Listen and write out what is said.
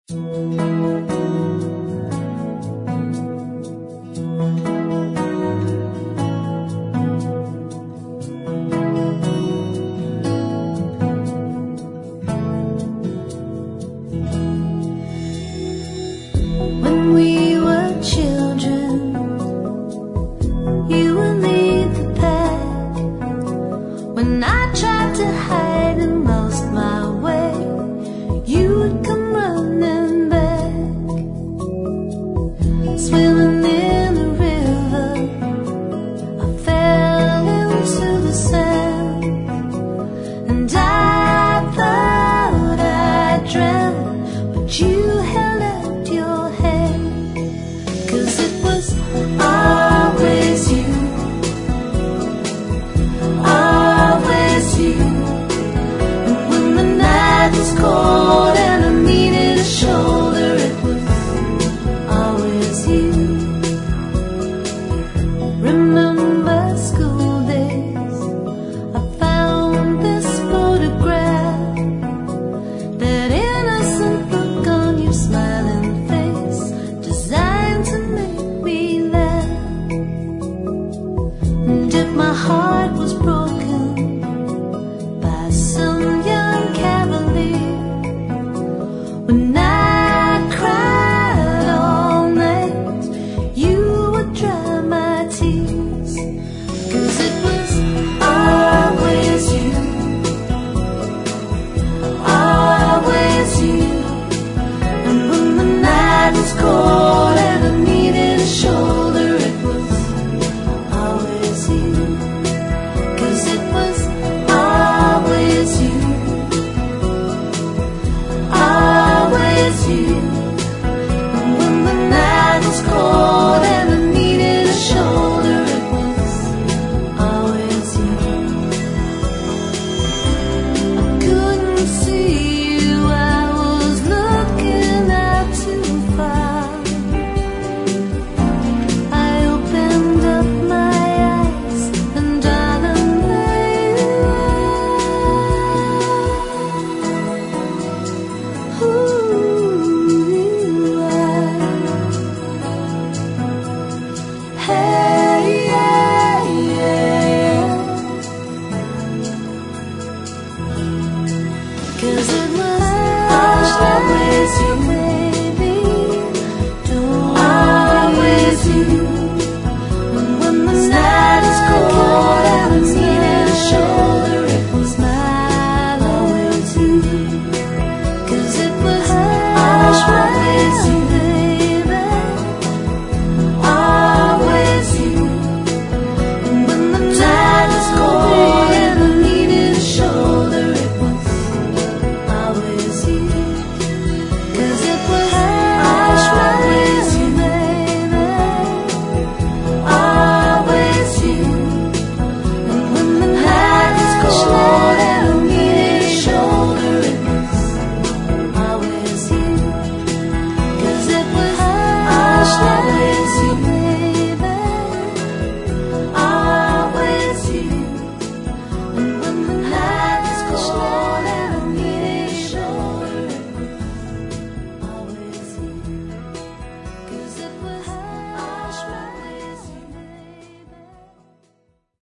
When we were children, you would lead the pack. When I tried to hide and lost my way, you would come running back. Swimming in the river, I fell into the sand, and I thought I drowned, but you held